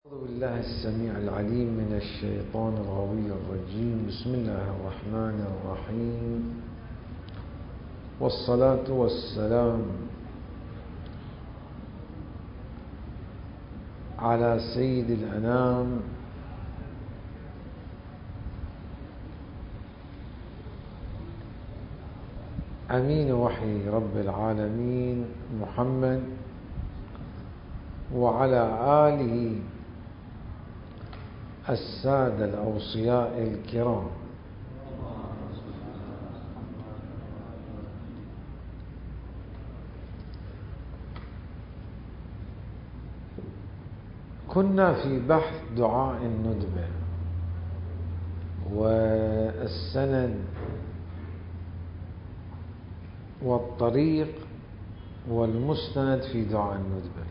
أعوذ بالله السميع العليم من الشيطان الغوي الرجيم. بسم الله الرحمن الرحيم، والصلاة والسلام على سيد الأنام أمين وحي رب العالمين محمد، وعلى آله السادة الأوصياء الكرام. كنا في بحث دعاء الندبة والسند والطريق والمستند في دعاء الندبة،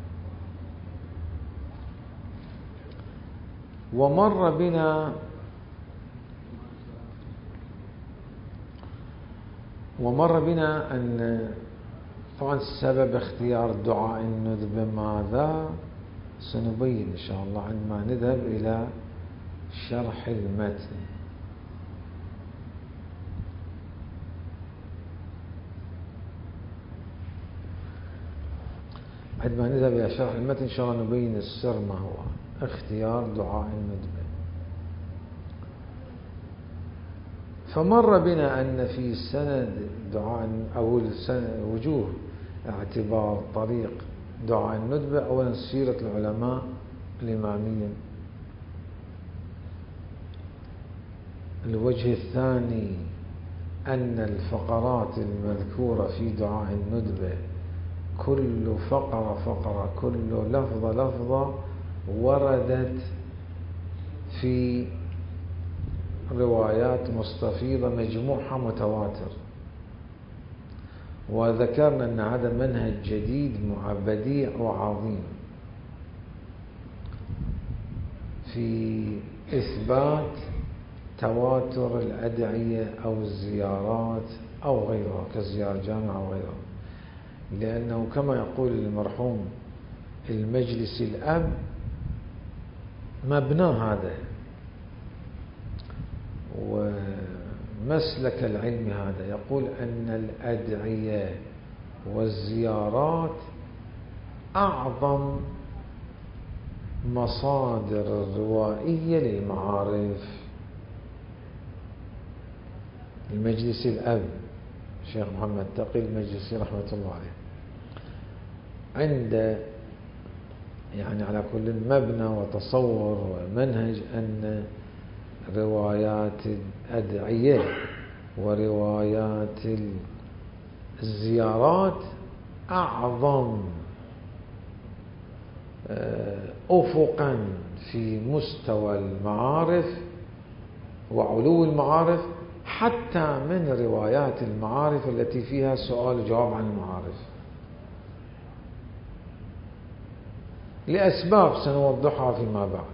ومر بنا أن طبعا سبب اختيار دعاء الندبة ماذا سنبين إن شاء الله عندما نذهب إلى شرح المتن. عندما نذهب إلى شرح المتن إن شاء الله نبين السر ما هو اختيار دعاء الندبة. فمر بنا أن في سند دعاء أو وجوه اعتبار طريق دعاء الندبة، أولا سيرة العلماء الإمامية، الوجه الثاني أن الفقرات المذكورة في دعاء الندبة كل فقرة كل لفظة وردت في روايات مستفيضة مجموعها متواتر، وذكرنا أن هذا منهج جديد بديع وعظيم في إثبات تواتر الأدعية أو الزيارات أو غيرها كزيارة جامعة أو غيرها، لأنه كما يقول المرحوم المجلس الأب مبناه هذا ومسلك العلم هذا، يقول أن الأدعية والزيارات أعظم مصادر الروائية للمعارف. المجلس الأب الشيخ محمد تقي المجلسي رحمة الله عليه عند على كل مبنى وتصور ومنهج أن روايات الأدعية وروايات الزيارات أعظم أفقا في مستوى المعارف وعلو المعارف، حتى من روايات المعارف التي فيها سؤال وجواب عن المعارف، لأسباب سنوضحها فيما بعد.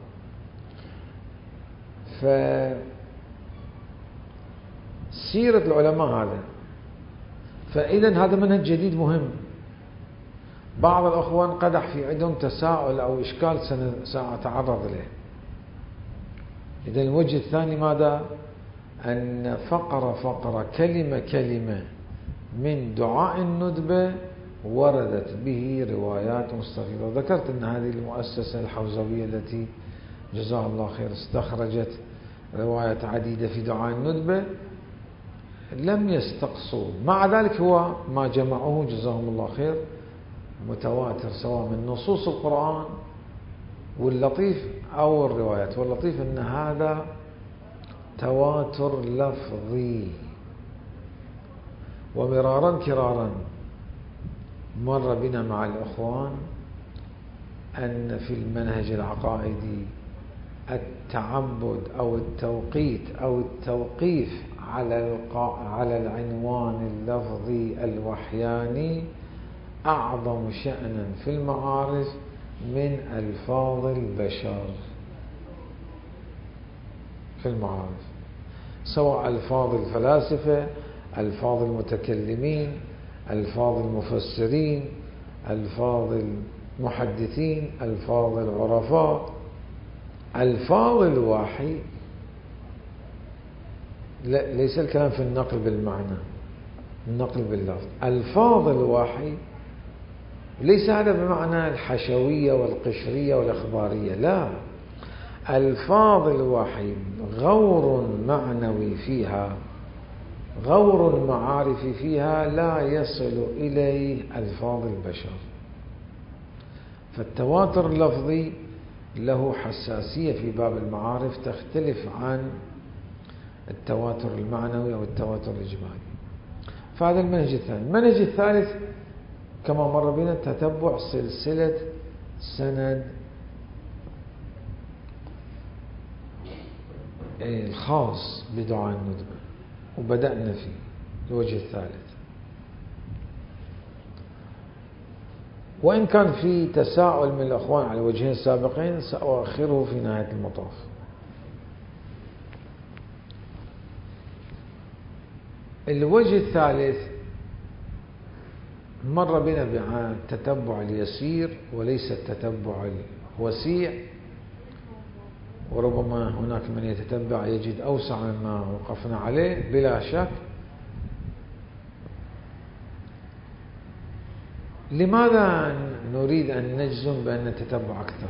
فسيرة العلماء هذا، فإذا هذا منهج جديد مهم. بعض الأخوان قدح في عندهم تساؤل أو إشكال سأتعرض له. إذا الوجه الثاني ماذا؟ أن فقرة كلمة من دعاء الندبة وردت به روايات مستفيضة. ذكرت أن هذه المؤسسة الحوزوية التي جزاها الله خير استخرجت روايات عديدة في دعاء الندبة لم يستقصوا، مع ذلك هو ما جمعوه جزاهم الله خير متواتر، سواء من نصوص القرآن واللطيف أو الروايات. واللطيف أن هذا تواتر لفظي. ومرارا كرارا مر بنا مع الأخوان أن في المنهج العقائدي التعبد أو التوقيت أو التوقيف على العنوان اللفظي الوحياني أعظم شأنا في المعارف من ألفاظ البشر في المعارف، سواء ألفاظ الفلاسفة، ألفاظ المتكلمين، ألفاظ المفسرين، ألفاظ محدثين، ألفاظ العرفاء. ألفاظ الوحي ليس الكلام في النقل بالمعنى، النقل باللفظ. ألفاظ الوحي ليس هذا بمعنى الحشوية والقشرية والإخبارية، لا، ألفاظ الوحي غور معنوي فيها، غور المعارف فيها لا يصل إليه ألفاظ البشر. فالتواتر اللفظي له حساسية في باب المعارف تختلف عن التواتر المعنوي أو التواتر الإجمالي. فهذا المنهج الثاني. المنهج الثالث كما مر بنا تتبع سلسلة سند الخاص بدعاء الندبة، وبدأنا فيه الوجه الثالث، وإن كان في تساؤل من الأخوان على الوجهين السابقين سأؤخره في نهاية المطاف. الوجه الثالث مر بنا بالتتبع اليسير وليس التتبع الوسيع، وربما هناك من يتتبع يجد أوسع مما وقفنا عليه بلا شك. لماذا نريد أن نجزم بأن نتتبع أكثر؟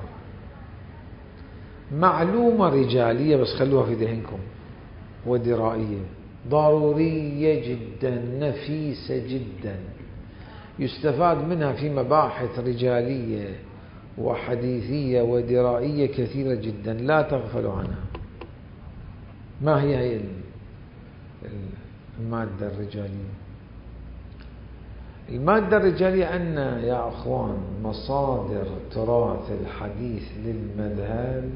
معلومة رجالية بس خلوها في ذهنكم، ودرائية ضرورية جدا، نفيسة جدا، يستفاد منها في مباحث رجالية وحديثية ودرائية كثيرة جدا، لا تغفلوا عنها. ما هي المادة الرجالية؟ المادة الرجالية أن يا أخوان مصادر تراث الحديث للمذهب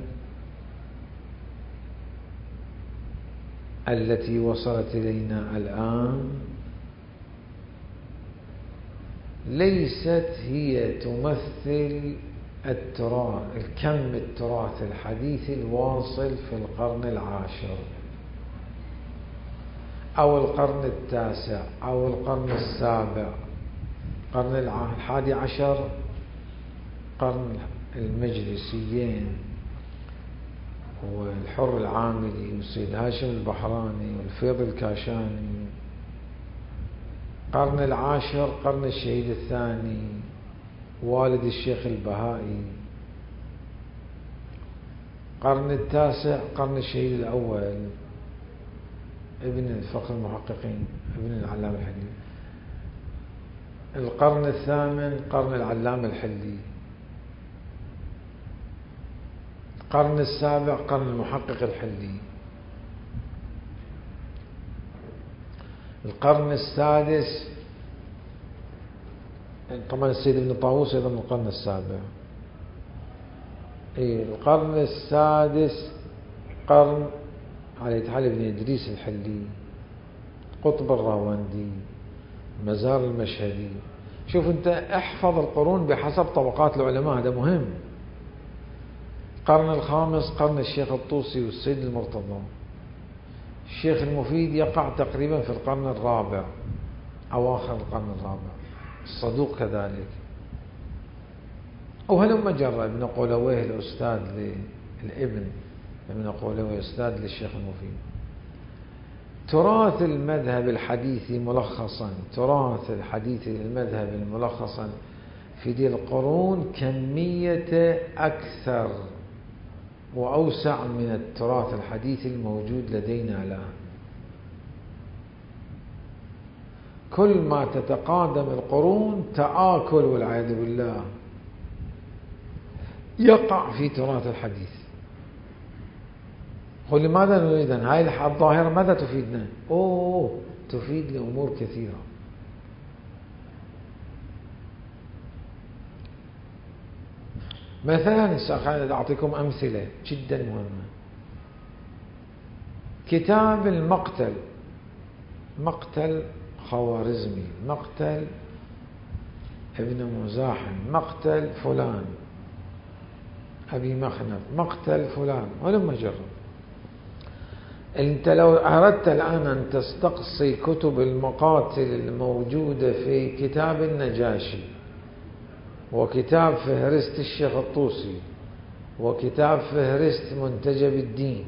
التي وصلت إلينا الآن ليست هي تمثل التراث الحديث الواصل في القرن العاشر أو القرن التاسع أو القرن السابع، القرن الحادي عشر، قرن المجلسيين والحر العاملي والسيد هاشم البحراني والفيض الكاشاني، قرن العاشر قرن الشهيد الثاني والد الشيخ البهائي، قرن التاسع قرن الشهيد الأول ابن فخر المحققين ابن العلامة الحلي، القرن الثامن قرن العلامة الحلي، القرن السابع قرن المحقق الحلي، القرن السادس طبعا السيد ابن طاووس أيضا من القرن السابع، القرن السادس قرن على يتحال ابن إدريس الحلي، قطب الراوندي، مزار المشهدي. شوف أنت احفظ القرون بحسب طبقات العلماء، هذا مهم. القرن الخامس قرن الشيخ الطوسي والسيد المرتضى. الشيخ المفيد يقع تقريبا في القرن الرابع، أواخر القرن الرابع، الصدوق كذلك. وهلم جرى ابن قولويه الأستاذ للابن ابن قولويه أستاذ للشيخ المفيد. تراث المذهب الحديثي ملخصا، تراث الحديث المذهب ملخصا في ذي القرون كمية أكثر وأوسع من التراث الحديث الموجود لدينا الآن. كل ما تتقادم القرون تآكل والعياذ بالله يقع في تراث الحديث. ولماذا نريد هاي الظاهرة ماذا تفيدنا؟ تفيد لأمور كثيرة. مثلا سأعطيكم أمثلة جدا مهمة. كتاب المقتل، مقتل خوارزمي، مقتل ابن مزاحم، مقتل فلان أبي مخنف، مقتل فلان، ولم جرب. أنت لو أردت الآن أن تستقصي كتب المقاتل الموجودة في كتاب النجاشي وكتاب فهرست الشيخ الطوسي، وكتاب فهرست منتجب الدين،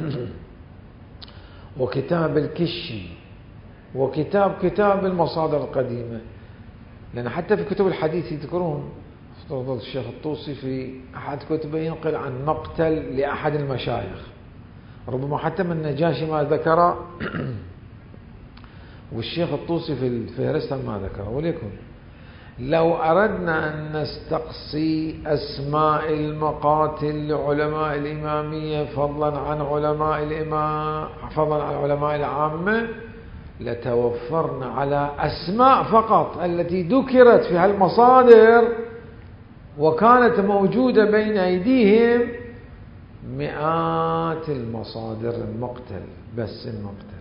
وكتاب الكشي، كتاب المصادر القديمة. لأن حتى في كتب الحديث يذكرون، افترض الشيخ الطوسي في أحد كتبه ينقل عن مقتل لأحد المشايخ، ربما حتى من النجاشي ما ذكر والشيخ الطوسي في الفهرست ما ذكر. وليكن لو أردنا أن نستقصي أسماء المقاتل لعلماء الإمامية فضلا عن علماء العامة، لتوفرنا على أسماء فقط التي ذكرت في هالمصادر وكانت موجودة بين أيديهم مئات المصادر المقتل، بس المقتل.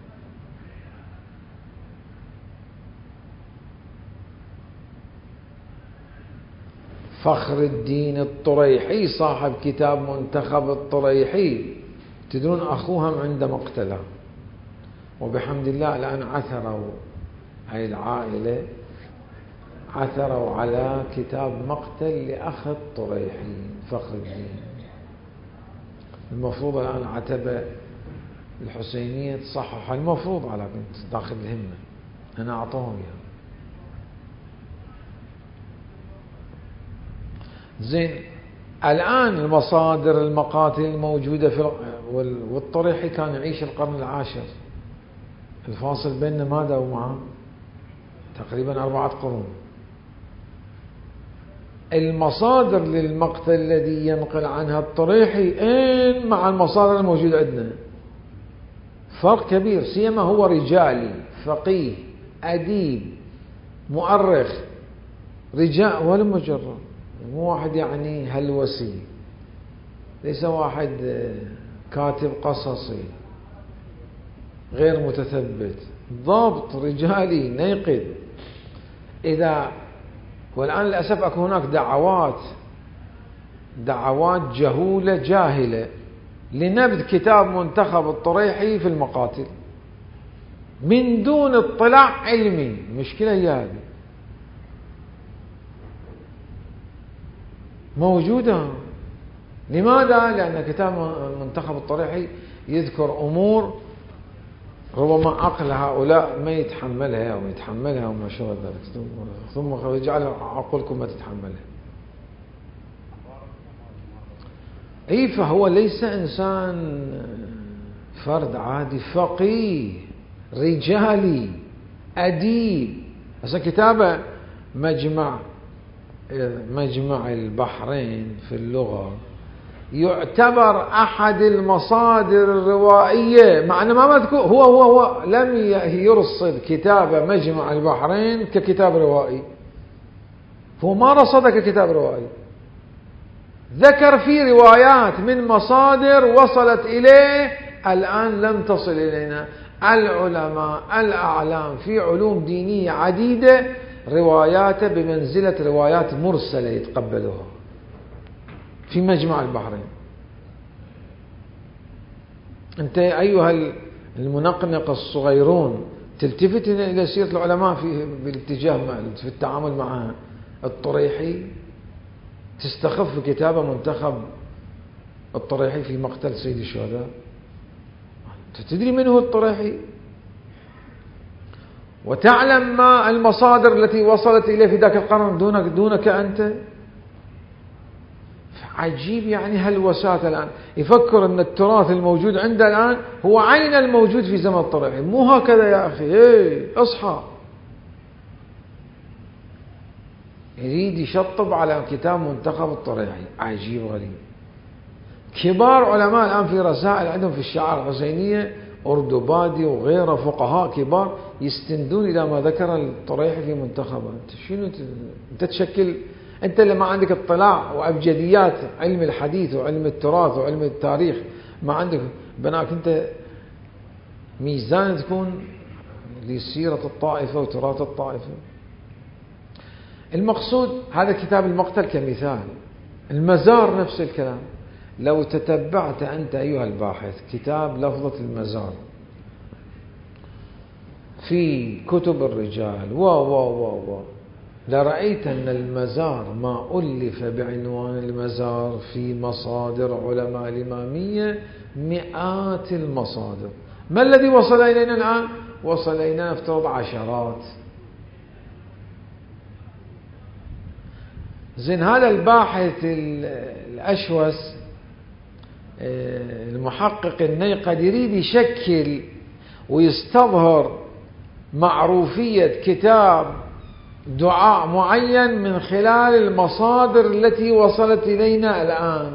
فخر الدين الطريحي صاحب كتاب منتخب الطريحي، تدرون أخوهم عند مقتله، وبحمد الله الآن عثروا، هاي العائلة عثروا على كتاب مقتل لأخ الطريحي فخر الدين. المفروض الآن عتبة الحسينية تصحح، المفروض على بنت داخل الهمة، أنا أعطوهم إياه. زين، الآن المصادر المقاتل الموجودة في والطريحي كان يعيش القرن العاشر، الفاصل بيننا ماذا ومعه تقريبا 4 قرون. المصادر للمقتل الذي ينقل عنها الطريحي إن مع المصادر الموجودة عندنا فرق كبير، سيما هو رجالي فقيه أديب مؤرخ، رجال ولا مجرد، مو واحد يعني هلوسي، ليس واحد كاتب قصصي غير متثبت، ضابط رجالي نيقد. إذا والآن للأسف أكو هناك دعوات جهولة جاهلة لنبذ كتاب منتخب الطريحي في المقاتل من دون اطلاع علمي. مشكلة هي هذه موجودة. لماذا؟ لأن كتاب منتخب الطريحي يذكر أمور ربما عقل هؤلاء ما يتحملها وما شابه ذلك، ثم يجعل عقولكم ما تتحملها. أي فهو ليس إنسان فرد عادي، فقيه رجالي أديب. هسه كتابه مجمع البحرين في اللغة يعتبر أحد المصادر الروائية، مع أنه ما مذكور، هو لم يرصد كتاب مجمع البحرين ككتاب روائي، هو ما رصده ككتاب روائي، ذكر فيه روايات من مصادر وصلت إليه الآن لم تصل إلينا. العلماء الأعلام في علوم دينية عديدة رواياته بمنزلة روايات مرسلة يتقبلوها في مجمع البحرين. أنت أيها المنقنق الصغيرون تلتفت إلى سيرة العلماء بالاتجاه في التعامل مع الطريحي، تستخف كتابة منتخب الطريحي في مقتل سيد الشهداء. تدري من هو الطريحي وتعلم ما المصادر التي وصلت إليه في ذاك القرن دونك أنت. عجيب يعني هالوسات الآن يفكر أن التراث الموجود عنده الآن هو عين الموجود في زمن الطريحي. مو هكذا يا أخي، اصحى. يريد يشطب على كتاب منتخب الطريحي، عجيب غريب. كبار علماء الآن في رسائل عندهم في الشعار الحسينية، أردوبادي وغيره فقهاء كبار يستندون إلى ما ذكر الطريحي في منتخبه. شنو أنت تشكل؟ أنت اللي ما عندك اطلاع وأبجديات علم الحديث وعلم التراث وعلم التاريخ، ما عندك بناك أنت ميزان تكون لسيرة الطائفة وتراث الطائفة. المقصود هذا كتاب المقتل كمثال. المزار نفس الكلام. لو تتبعت أنت أيها الباحث كتاب لفظة المزار في كتب الرجال لرأيت أن المزار ما ألف بعنوان المزار في مصادر علماء الإمامية مئات المصادر. ما الذي وصل إلينا الآن؟ وصل إلينا نفترض عشرات. زين، هذا الباحث الأشوس المحقق النيقد يريد يشكل ويستظهر معروفية كتاب دعاء معين من خلال المصادر التي وصلت إلينا الآن،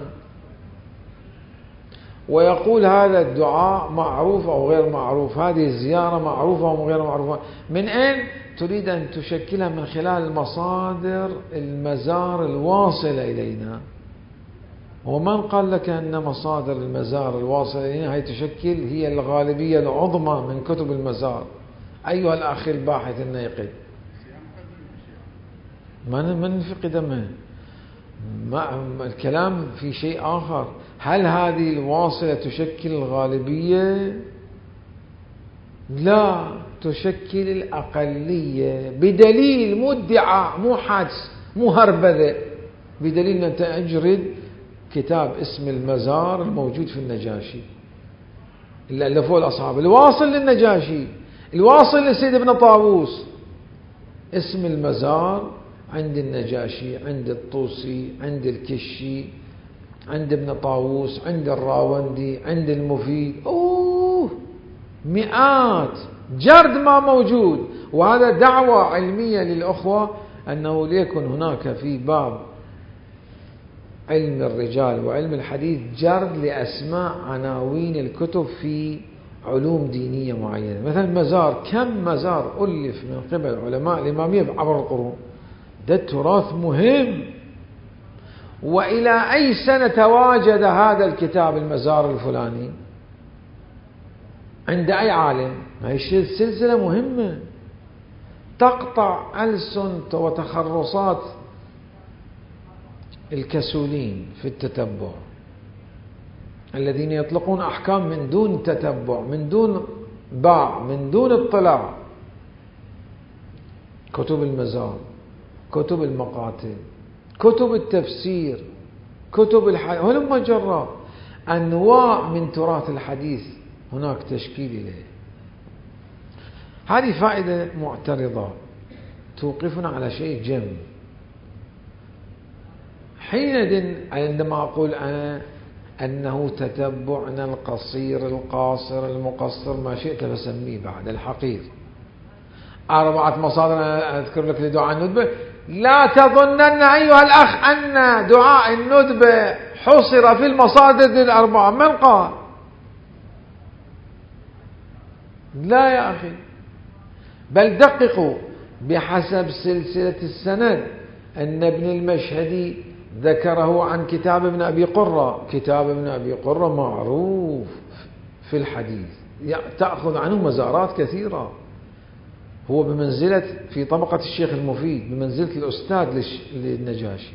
ويقول هذا الدعاء معروف أو غير معروف، هذه الزيارة معروفة أو غير معروفة. من أين تريد أن تشكلها؟ من خلال مصادر المزار الواصلة إلينا. ومن قال لك أن مصادر المزار الواصلة إلينا هي تشكل هي الغالبية العظمى من كتب المزار؟ أيها الأخ الباحث النيقد، ما ننفق دمه، الكلام في شيء آخر. هل هذه الواصلة تشكل الغالبية؟ لا، تشكل الأقلية، بدليل مو ادعاء، مو حدس، مو هربذة، بدليل أن أنت أجرد كتاب اسم المزار الموجود في النجاشي اللي ألفوه الأصحاب، الواصل للنجاشي، الواصل لسيد ابن طاووس. اسم المزار عند النجاشي، عند الطوسي، عند الكشي، عند ابن طاووس، عند الراوندي، عند المفيد. مئات، جرد ما موجود. وهذا دعوة علمية للأخوة أنه ليكن هناك في باب علم الرجال وعلم الحديث جرد لأسماء عناوين الكتب في علوم دينية معينة. مثلا مزار، كم مزار ألف من قبل علماء الإمامية عبر القرون، ده تراث مهم. وإلى أي سنة تواجد هذا الكتاب المزار الفلاني؟ عند أي عالم؟ هي سلسلة مهمة تقطع ألسن وتخرصات الكسولين في التتبع، الذين يطلقون أحكام من دون تتبع، من دون باع، من دون اطلاع. كتب المزار، كتب المقاتل، كتب التفسير، كتب الحديث، هلما جرى أنواع من تراث الحديث هناك تشكيل إليه. هذه فائدة معترضة توقفنا على شيء جم. حينئذ عندما أقول أنا أنه تتبعنا القصير القاصر المقصر ما شئت فسميه بعد الحقير، 4 مصادر أنا أذكر لك لدعاء الندبة. لا تظنن أيها الأخ أن دعاء الندبة حصر في المصادر 4. من قال؟ لا يا أخي، بل دققوا بحسب سلسلة السند أن ابن المشهدي ذكره عن كتاب ابن أبي قرة. كتاب ابن أبي قرة معروف في الحديث، تأخذ عنه مزارات كثيرة، هو بمنزلة في طبقة الشيخ المفيد، بمنزلة الأستاذ للنجاشي.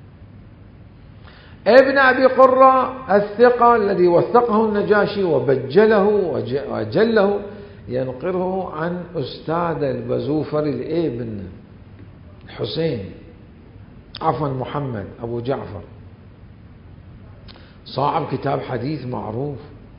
ابن أبي قرة الثقة الذي وثقه النجاشي وبجله وأجله ينقله عن أستاذ البزوفري الابن حسين، عفوا محمد أبو جعفر، صاحب كتاب حديث معروف.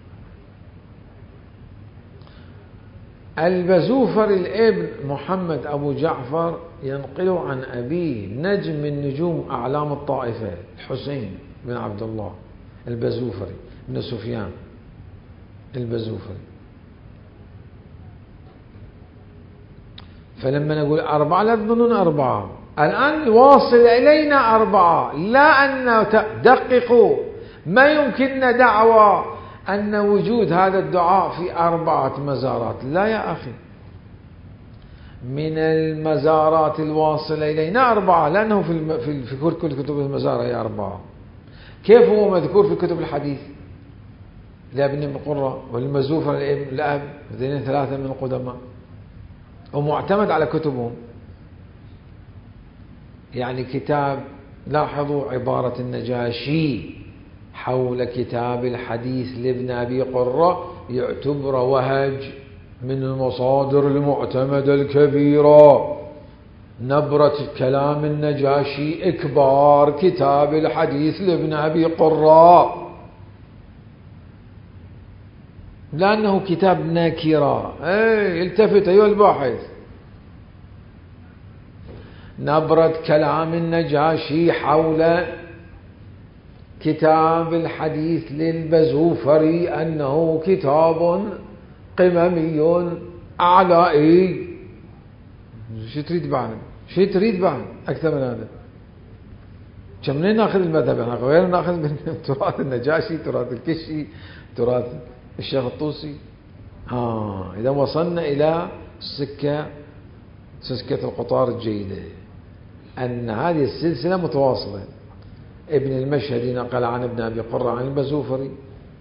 البزوفري الابن محمد أبو جعفر ينقله عن أبيه نجم من نجوم أعلام الطائفة الحسين بن عبد الله البزوفري بن سفيان البزوفري. فلما نقول 4 لا تظنون 4، الآن واصل إلينا 4. لا أن دققوا، ما يمكننا دعوة أن وجود هذا الدعاء في 4 مزارات. لا يا أخي، من المزارات الواصلة إلينا 4، لأنه في كل كتب المزار هي 4. كيف هو مذكور في كتب الحديث لابن قرة والمزوفر لأب، هذين 3 من القدماء، ومعتمد على كتبهم. يعني كتاب، لاحظوا عبارة النجاشي حول كتاب الحديث لابن أبي قرة، يعتبر وهج من المصادر المعتمدة الكبيرة، نبرة كلام النجاشي إكبار كتاب الحديث لابن أبي قراء، لأنه كتاب نكرة. التفت أيها الباحث، نبرة كلام النجاشي حول كتاب الحديث للبزوفري أنه كتاب قممي أعلائي. شو تريد بعد أكثر من هذا؟ كم منين ناخذ المذهب؟ احنا غير ناخذ من تراث النجاشي، تراث الكشي، تراث الشيخ الطوسي. إذا وصلنا إلى سكة القطار الجيدة، أن هذه السلسلة متواصلة. ابن المشهدي نقل عن ابن أبي قرة عن البزوفري،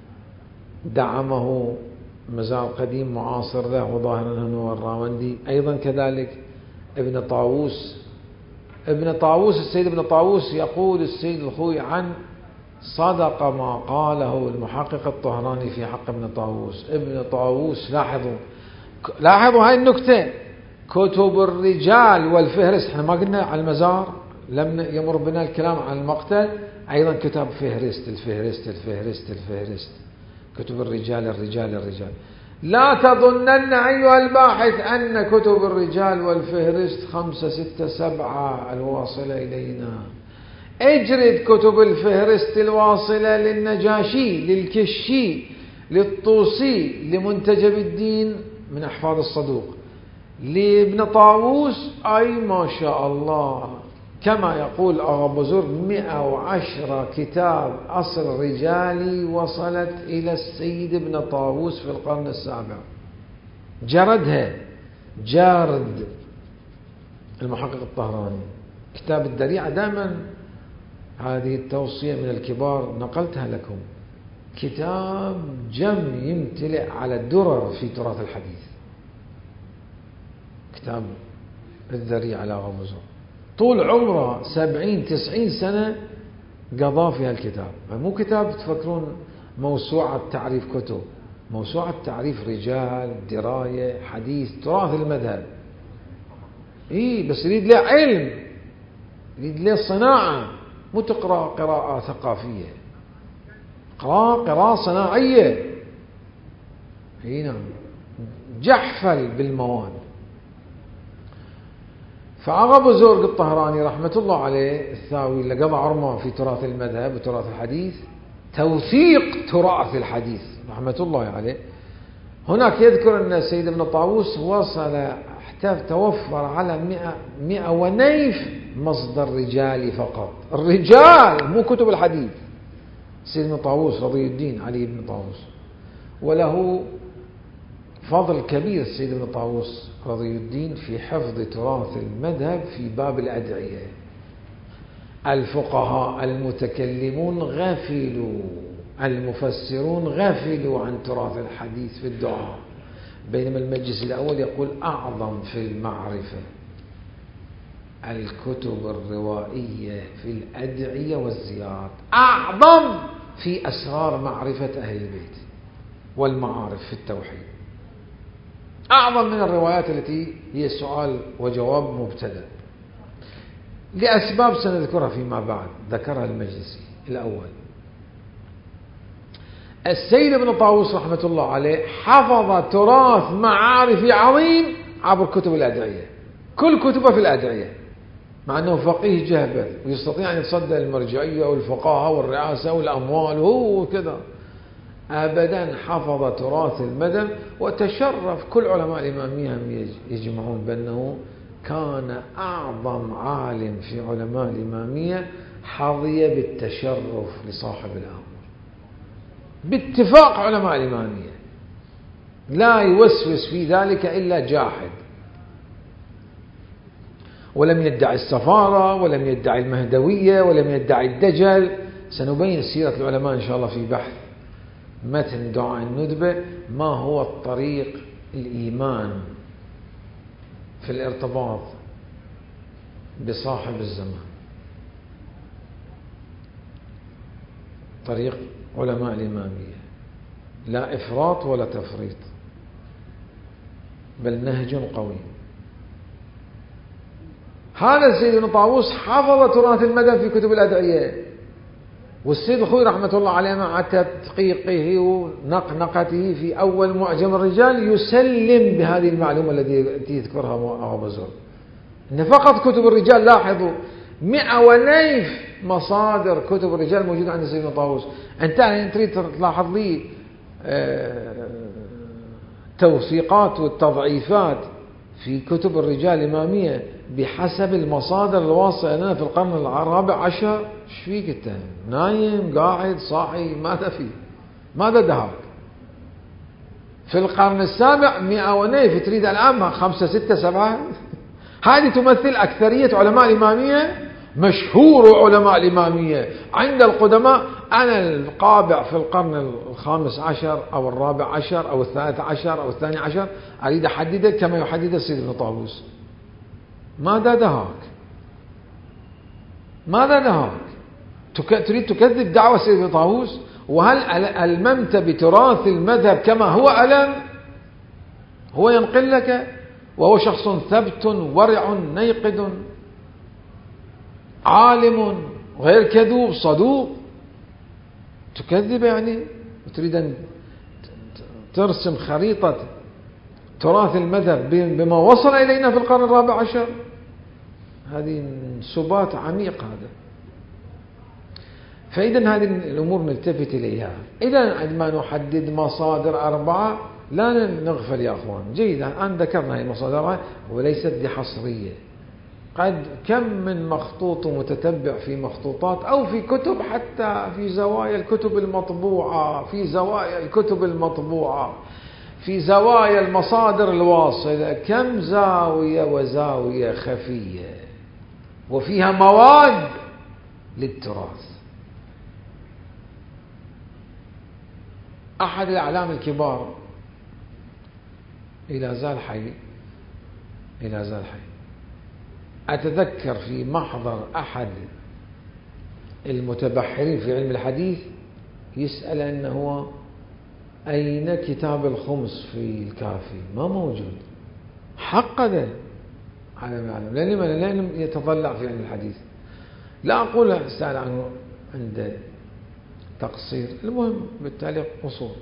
دعمه مزار قديم معاصر له وظاهرا هو الراوندي، أيضا كذلك ابن طاووس السيد ابن طاووس يقول السيد الخوي عن صدق ما قاله المحقق الطهراني في حق ابن طاووس. ابن طاووس لاحظوا هاي النكتة، كتب الرجال والفهرست. احنا ما قلنا على المزار لم يمر بنا الكلام عن المقتل، أيضا كتاب الفهرست، كتب الرجال. لا تظنن أيها الباحث أن كتب الرجال والفهرست 5 6 7 الواصلة إلينا. اجرد كتب الفهرست الواصلة للنجاشي، للكشي، للطوسي، لمنتجب الدين من أحفاد الصدوق، لابن طاووس، أي ما شاء الله، كما يقول أغا بزرگ 110 كتاب أصل رجالي وصلت إلى السيد ابن طاووس في القرن السابع. جردها جارد المحقق الطهراني. كتاب الدريعة دائما هذه التوصية من الكبار نقلتها لكم، كتاب جم يمتلئ على الدرر في تراث الحديث. كتاب الذريعة لأغا بزرگ طول عمره 70-90 سنة قضى في هالكتاب. مو كتاب تفكرون موسوعة تعريف كتب، موسوعة تعريف رجال، دراية، حديث، تراث المذهب. بس يريد له علم، يريد له صناعة، مو تقرأ قراءة ثقافية، قراءة صناعية. نعم، جحفل بالمواد. فأغا بزرگ الطهراني رحمة الله عليه الثاوي اللي قضى عمره في تراث المذهب وتراث الحديث، توثيق تراث الحديث رحمة الله عليه، هناك يذكر أن السيد ابن طاووس وصل توفر على 100 ونيف مصدر رجالي فقط، الرجال مو كتب الحديث. السيد ابن طاووس رضي الدين علي بن طاووس، وله فضل كبير السيد ابن طاووس رضي الدين في حفظ تراث المذهب في باب الأدعية. الفقهاء المتكلمون غفلوا، المفسرون غفلوا عن تراث الحديث في الدعاء، بينما المجلس الأول يقول أعظم في المعرفة الكتب الروائية في الأدعية والزيارات، أعظم في أسرار معرفة أهل البيت والمعارف في التوحيد، أعظم من الروايات التي هي سؤال وجواب مبتدأ، لأسباب سنذكرها فيما بعد ذكرها المجلسي الأول. السيد ابن طاووس رحمة الله عليه حفظ تراث معارفي عظيم عبر كتب الأدعية، كل كتبه في الأدعية، مع أنه فقيه جهبذ ويستطيع أن يتصدى المرجعية والفقاهة والرئاسة والأموال وكذا، أبدا حفظ تراث المذهب. وتشرف كل علماء الإمامية يجمعون بأنه كان أعظم عالم في علماء الإمامية، حظي بالتشرف لصاحب الأمر باتفاق علماء الإمامية، لا يوسوس في ذلك إلا جاحد، ولم يدعي السفارة ولم يدعي المهدوية ولم يدعي الدجل. سنبين سيرة العلماء إن شاء الله في بحث متن دعاء الندبة، ما هو الطريق الإيمان في الارتباط بصاحب الزمان، طريق علماء الإمامية، لا إفراط ولا تفريط، بل نهج قوي. هذا السيد ابن طاووس حفظ تراث المذهب في كتب الأدعية، والسيد الخوئي رحمة الله عليه مع تدقيقه ونقنقته في أول معجم الرجال يسلم بهذه المعلومة التي يذكرها أبو بزرگ، إن فقط كتب الرجال، لاحظوا 100 مصادر كتب الرجال موجودة عند السيد ابن طاووس. أنت تريد تلاحظ لي توثيقات والتضعيفات في كتب الرجال الإمامية بحسب المصادر الواصلة لنا في القرن الرابع عشر، ايش فيك انت؟ نايم قاعد صاحي؟ ماذا فيه؟ ماذا دهاك؟ في القرن السابع 100 تريد الآن 5 6 7؟ هذه تمثل أكثرية علماء الإمامية، مشهور علماء الإمامية عند القدماء. أنا القابع في القرن الخامس عشر أو الرابع عشر أو الثالث عشر أو الثاني عشر أريد أحددك كما يحدد السيد ابن طاووس. ماذا دهاك؟ ماذا دهاك؟ تريد تكذب دعوة السيد ابن طاووس؟ وهل ألممت بتراث المذهب كما هو ألم؟ هو ينقل لك وهو شخص ثبت ورع نيقد عالم غير كذوب صدوق، تكذب يعني وتريد أن ترسم خريطة تراث المذهب بما وصل إلينا في القرن الرابع عشر؟ هذه سبات عميق هذا. فإذا هذه الأمور نلتفت إليها. إذا عندما نحدد مصادر 4 لا نغفل يا أخوان. جيد، الآن ذكرنا هذه المصادر وليست بحصرية. قد كم من مخطوط متتبع في مخطوطات أو في كتب، حتى في زوايا الكتب المطبوعة، في زوايا الكتب المطبوعة، في زوايا المصادر الواصلة، كم زاوية وزاوية خفية وفيها مواد للتراث. أحد الأعلام الكبار إلى زال حي، أتذكر في محضر أحد المتبحرين في علم الحديث يسأل أنه أين كتاب الخمس في الكافي؟ ما موجود. حقده على ما أعلم، لأنه يتضلع في علم الحديث. لا أقول أسأل عنه عند تقصير، المهم بالتالي قصور.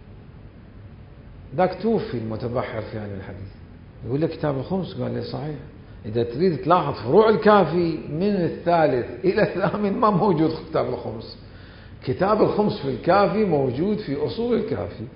ذاك توفي المتبحر في علم الحديث، يقول لك كتاب الخمس، قال لي صحيح. إذا تريد تلاحظ فروع الكافي من الثالث إلى الثامن ما موجود كتاب الخمس. كتاب الخمس في الكافي موجود في أصول الكافي.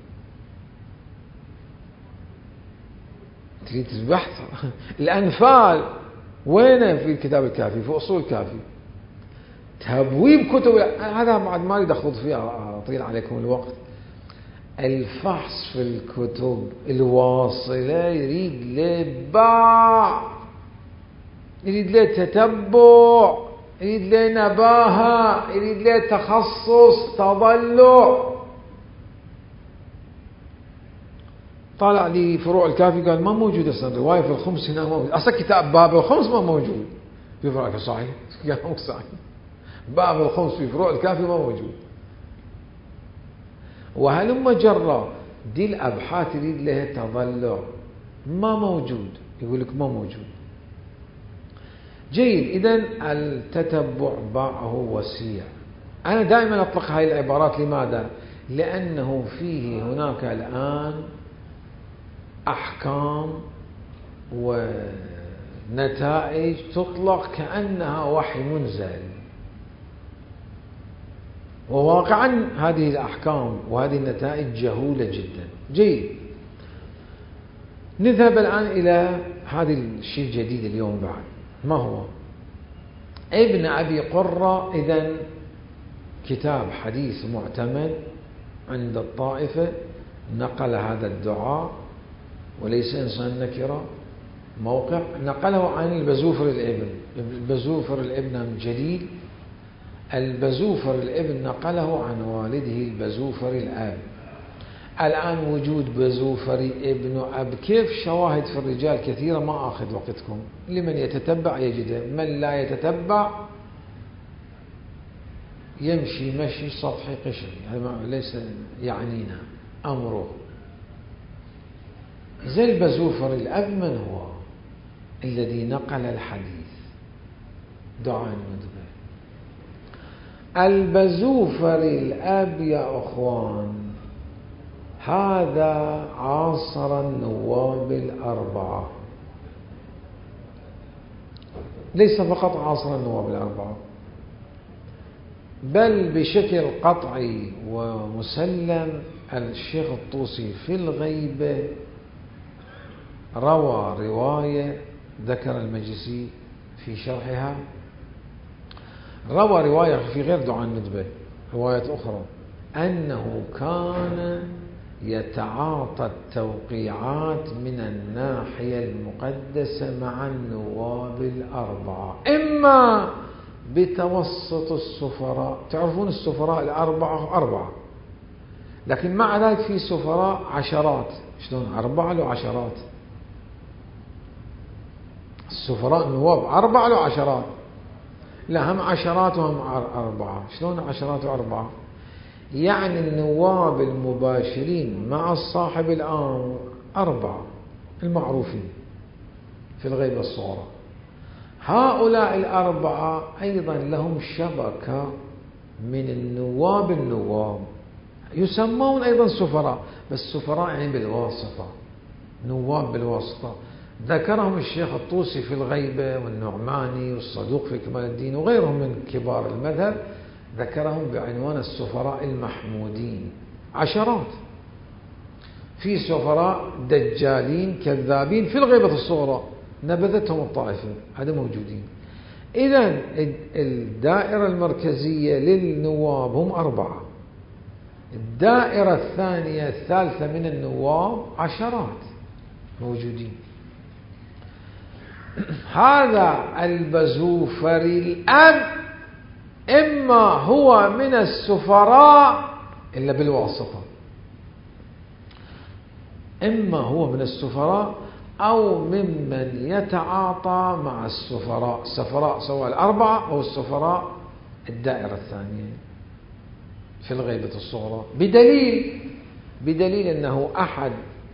تريد البحث الأنفال وين في الكتاب الكافي؟ في أصول الكافي. تبويب كتب هذا ما أريد أخوض فيها، أطيل عليكم الوقت. الفحص في الكتب الواصلة يريد له باع، يريد له تتبع، يريد له نباهة، يريد له تخصص، تضلع. طالع لي فروع الكافي قال ما موجود أصلا رواية في الخمس هنا موجود. أصلا كتاب باب الخمس ما موجود في فروع الكافي. صحيح، كلامك صحيح، باب الخمس في فروع الكافي ما موجود. وهلما جرى دي الأبحاث يريد لها تضلع، ما موجود، يقول لك ما موجود. جيد، إذن التتبع باعه وسيع. أنا دائما أطلق هذه العبارات. لماذا؟ لأنه فيه هناك الآن أحكام ونتائج تطلق كأنها وحي منزل، وواقعا هذه الأحكام وهذه النتائج جهولة جدا. جيد، نذهب الآن إلى هذا الشيء الجديد اليوم بعد. ما هو؟ ابن أبي قرة إذن كتاب حديث معتمد عند الطائفة، نقل هذا الدعاء وليس إنسان نكرة، موقع نقله عن البزوفر الابن. البزوفر الابن جليل، البزوفر الابن نقله عن والده البزوفر الأب. الآن وجود بزوفر ابن أب كيف شواهد في الرجال كثيرة، ما أخذ وقتكم. لمن يتتبع يجده، من لا يتتبع يمشي مشي سطحي قشري، هذا ليس يعنينا أمره. زي البزوفر الأب من هو؟ الذي نقل الحديث دعاء الندبة. البزوفري الأب يا أخوان هذا عاصر النواب الأربعة، ليس فقط عاصر النواب الأربعة، بل بشكل قطعي ومسلم الشيخ الطوسي في الغيبة روى رواية، ذكر المجلسي في شرحها، روى رواية في غير دعاء الندبة، رواية أخرى، أنه كان يتعاطى التوقيعات من الناحية المقدسة مع النواب الأربعة، إما بتوسط السفراء، تعرفون السفراء الأربعة أربعة، لكن مع ذلك في سفراء عشرات، شلون 4 له عشرات، السفراء النواب 4 له عشرات، لا هم عشرات وهم 4، شلون عشرات و4؟ يعني النواب المباشرين مع الصاحب الآن 4 المعروفين في الغيبة الصغرى، هؤلاء 4 أيضا لهم شبكة من النواب يسمون أيضا سفراء، بس سفراء يعني بالواسطة، نواب بالواسطة، ذكرهم الشيخ الطوسي في الغيبة والنعماني والصدوق في كمال الدين وغيرهم من كبار المذهب، ذكرهم بعنوان السفراء المحمودين، عشرات. في سفراء دجالين كذابين في الغيبة الصغرى نبذتهم الطائفة، هذا موجودين. إذن الدائرة المركزية للنواب هم 4، الدائرة الثانية الثالثة من النواب عشرات موجودين. هذا البزوفري الأب إما هو من السفراء إلا بالواسطة، إما هو من السفراء أو ممن يتعاطى مع السفراء، السفراء سواء 4 أو السفراء الدائرة الثانية في الغيبة الصغرى، بدليل أنه أحد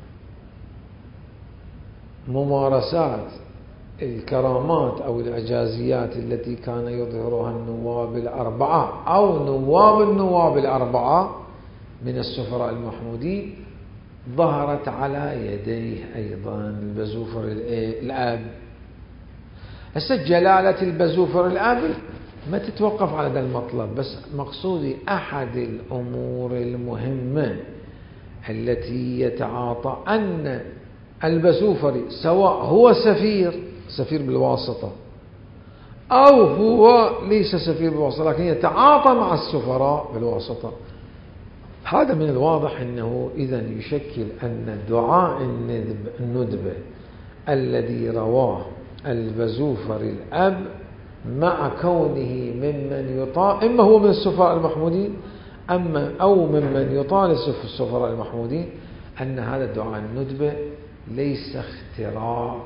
ممارسات الكرامات أو الإعجازيات التي كان يظهرها النواب 4 أو النواب 4 من السفراء المحمودين ظهرت على يديه أيضا البزوفر الآب. هسه جلالة البزوفر الآب ما تتوقف على هذا المطلب، بس مقصودي أحد الأمور المهمة التي يتعاطى أن البزوفري سواء هو سفير بالواسطة أو هو ليس سفير بالواسطة لكن يتعاطى مع السفراء بالواسطة، هذا من الواضح أنه إذن يشكل أن دعاء الندبة الذي رواه البزوفري الأب مع كونه ممن يطال، إما هو من السفراء المحمودين أو ممن يطال السفراء المحمودين، أن هذا دعاء الندبة ليس اختراع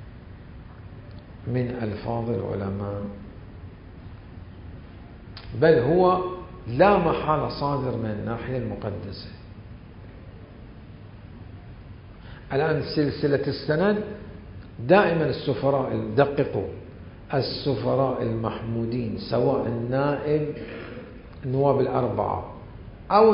من ألفاظ العلماء، بل هو لا محالة صادر من الناحية المقدسة. الآن سلسلة السند دائما السفراء، دققوا، السفراء المحمودين سواء النواب 4 أو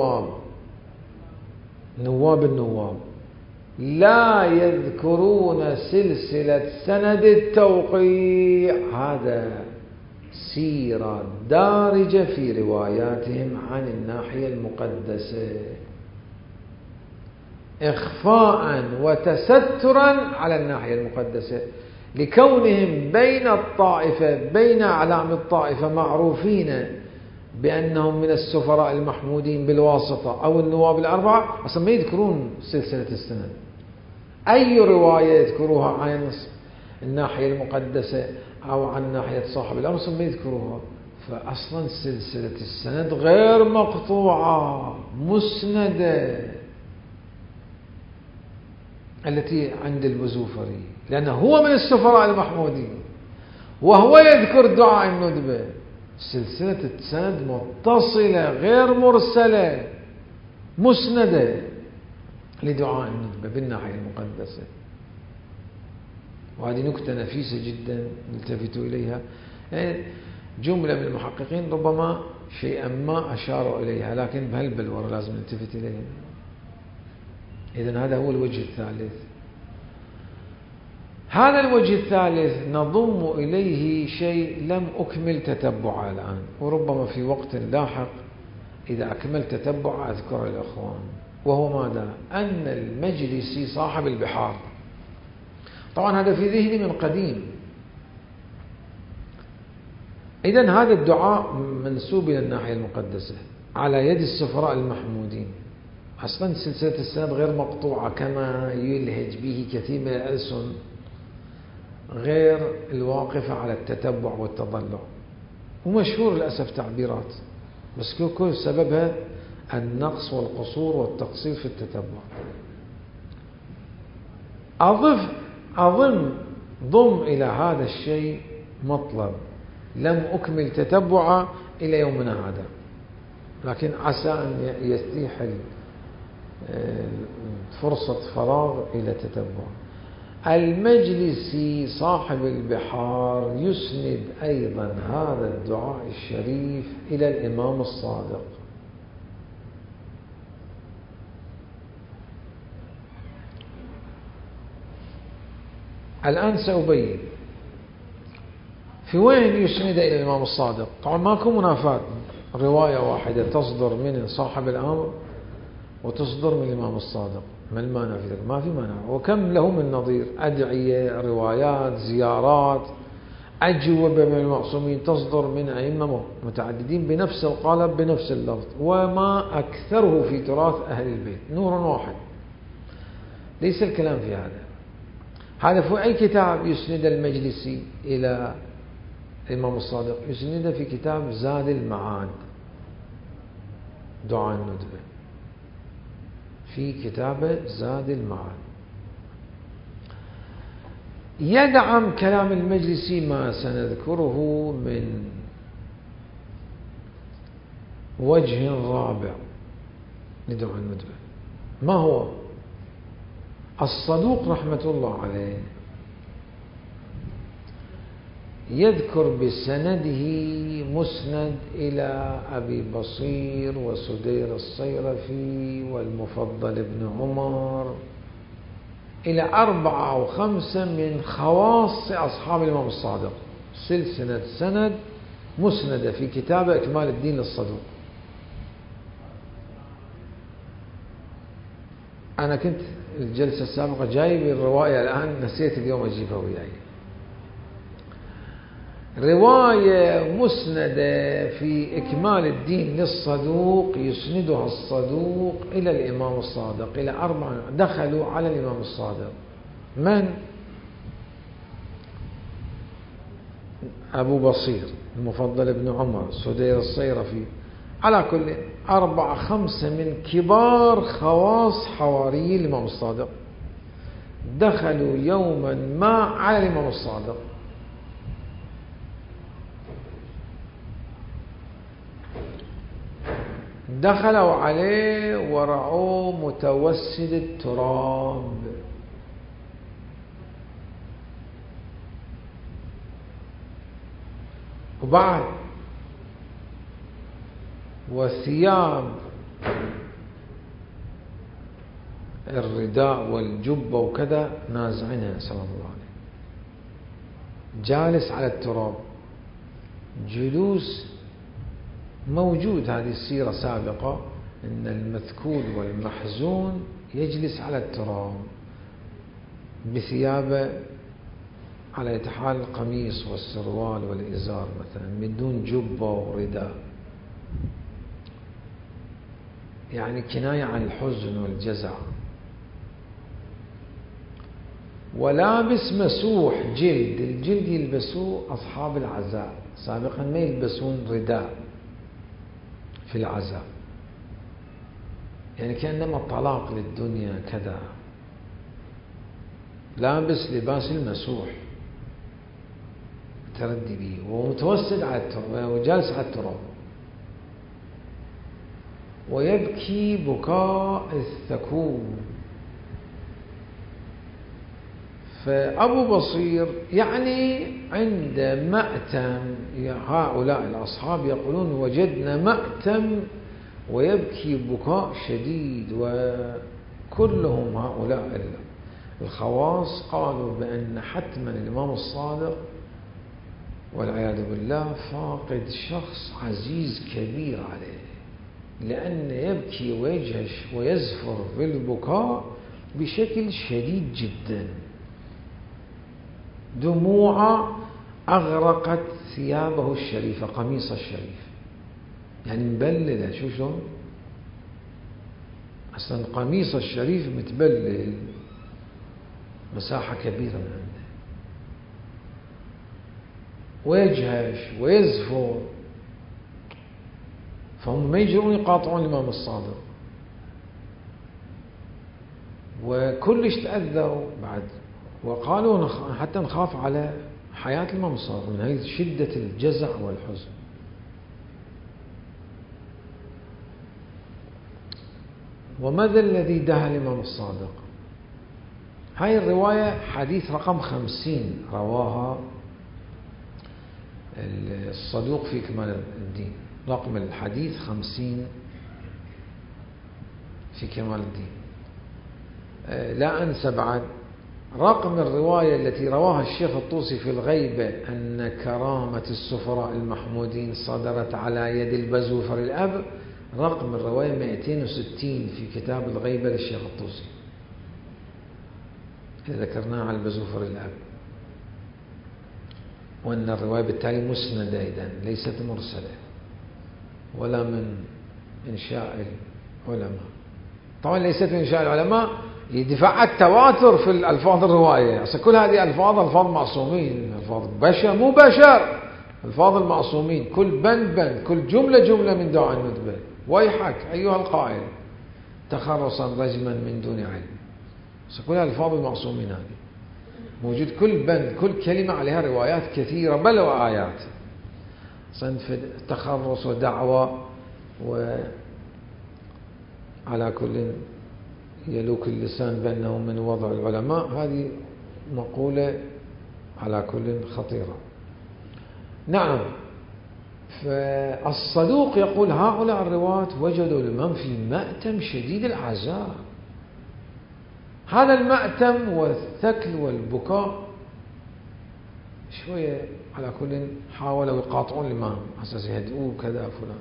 النواب لا يذكرون سلسلة سند التوقيع، هذا سيرة دارجة في رواياتهم عن الناحية المقدسة، إخفاء وتسترا على الناحية المقدسة، لكونهم بين أعلام الطائفة معروفين بأنهم من السفراء المحمودين بالواسطة أو النواب 4، أصلا ما يذكرون سلسلة السند، أي رواية يذكروها عن الناحية المقدسة أو عن ناحية صاحب الأمر أصلا ما يذكروها، فأصلا سلسلة السند غير مقطوعة مسندة التي عند البزوفري، لأنه هو من السفراء المحمودين وهو يذكر دعاء الندبة، سلسلة السند متصلة غير مرسلة مسندة لدعاء الندبة بالناحية المقدسة. وهذه نكتة نفيسة جدا نلتفت إليها، يعني جملة من المحققين ربما شيئا ما أشاروا إليها، لكن بهالبلورة لازم نلتفت إليها. إذن هذا هو الوجه الثالث. هذا الوجه الثالث نضم إليه شيء لم أكمل تتبعه الآن، وربما في وقت لاحق إذا أكملت تتبع أذكر الإخوان، وهو ماذا؟ أن المجلسي صاحب البحار، طبعا هذا في ذهني من قديم. إذن هذا الدعاء منسوب إلى الناحية المقدسة على يد السفراء المحمودين. أصلا سلسلة السند غير مقطوعة كما يلهج به كثير من الألسن، غير الواقفة على التتبع والتضلع، ومشهور للأسف تعبيرات، بس كل سببها النقص والقصور والتقصير في التتبع. ضم إلى هذا الشيء مطلب لم أكمل تتبعه إلى يومنا هذا، لكن عسى أن يتيح فرصة فراغ إلى تتبع. المجلسي صاحب البحار يسند أيضا هذا الدعاء الشريف إلى الإمام الصادق. الآن سأبين في وين يسند إلى الإمام الصادق. طبعا ماكو منافاة، رواية واحدة تصدر من صاحب الأمر وتصدر من الإمام الصادق، ما المانع في ذلك؟ ما في مانع. وكم له من نظير، أدعية، روايات، زيارات، أجوبة من المعصومين تصدر من أئمة متعددين بنفس القالب بنفس اللفظ، وما أكثره في تراث أهل البيت، نور واحد. ليس الكلام في هذا في أي كتاب يسند المجلسي إلى الإمام الصادق؟ يسند في كتاب زاد المعاد، دعاء الندبة، في كتاب زاد المعاد. يدعم كلام المجلسي ما سنذكره من وجه رابع لدعاء الندبة. ما هو؟ الصدوق رحمة الله عليه يذكر بسنده مسند إلى أبي بصير وسدير الصيرفي والمفضل بن عمر، إلى 4 أو 5 من خواص أصحاب الإمام الصادق، سلسلة سند مسندة في كتاب إكمال الدين للصدوق. أنا كنت الجلسة السابقة جايب الرواية، الآن نسيت اليوم أجيبها وياي. رواية مسندة في إكمال الدين للصدوق يسندها الصدوق إلى الإمام الصادق، إلى 4 دخلوا على الإمام الصادق. من؟ أبو بصير، المفضل بن عمر، سدير الصيرفي، على كل 4 5 من كبار خواص حواري الإمام الصادق دخلوا يوما ما على الإمام الصادق. دخلوا عليه ورعوه متوسد التراب، وبعد وثياب الرداء والجبة وكذا نازعينها سلام الله عليه، جالس على التراب، جلوس موجود. هذه السيرة سابقة أن المذكور والمحزون يجلس على التراب بثيابه، على حال القميص والسروال والإزار مثلا، من دون جبة ورداء، يعني كناية عن الحزن والجزع. ولابس مسوح جلد، الجلد يلبسوه أصحاب العزاء، سابقا ما يلبسون رداء في العزاء، يعني كأنما طلاق للدنيا كذا. لابس لباس المسوح تردي به، ومتوسد على التراب وجالس على التراب، ويبكي بكاء الثكون. فأبو بصير يعني عند مأتم، هؤلاء الأصحاب يقولون وجدنا مأتم ويبكي بكاء شديد، وكلهم هؤلاء الخواص قالوا بأن حتما الإمام الصادق والعياذ بالله فاقد شخص عزيز كبير عليه، لأن يبكي ويجهش ويزفر بالبكاء بشكل شديد جدا، دموع أغرقت ثيابه الشريفة، قميص الشريف، يعني مبللة. شو شلون؟ أصلا قميص الشريف متبلل مساحة كبيرة من عنده، ويجهش ويزفر، فهم ما يجرون يقاطعون الإمام الصادق، وكلش تأذوا بعد، وقالوا حتى نخاف على حياة الإمام الصادق من هذه شدة الجزع والحزن. وماذا الذي دهى الإمام الصادق؟ هاي الرواية حديث رقم 50 رواها الصدوق في كمال الدين، رقم الحديث 50 في كمال الدين. لا أنسى بعد رقم الرواية التي رواها الشيخ الطوسي في الغيبة أن كرامة السفراء المحمودين صدرت على يد البزوفر الأب، رقم الرواية 260 في كتاب الغيبة للشيخ الطوسي، ذكرناها على البزوفر الأب، وأن الرواية بالتالي مسندة إذن ليست مرسلة ولا من إنشاء العلماء. طبعا ليست من إنشاء العلماء لدفاع التواتر في الألفاظ الرواية، أصلا كل هذه ألفاظ معصومين، ألفاظ بشر مو بشر، ألفاظ المعصومين، كل بند كل جملة من دعاء الندبة. ويحك أيها القائل تخرصا رجما من دون علم، كل ألفاظ المعصومين هذه موجود، كل بند كل كلمة عليها روايات كثيرة بل وآيات، صنف تخرص ودعوة، وعلى كل يلوك اللسان بأنه من وضع العلماء، هذه مقولة على كل خطيرة. نعم، فالصدوق يقول هؤلاء الرواة وجدوا الإمام في مأتم شديد العزاء، هذا المأتم والثكل والبكاء شوية على كل حاولوا يقاطعون الإمام أساس يهدئوه كذا فلان،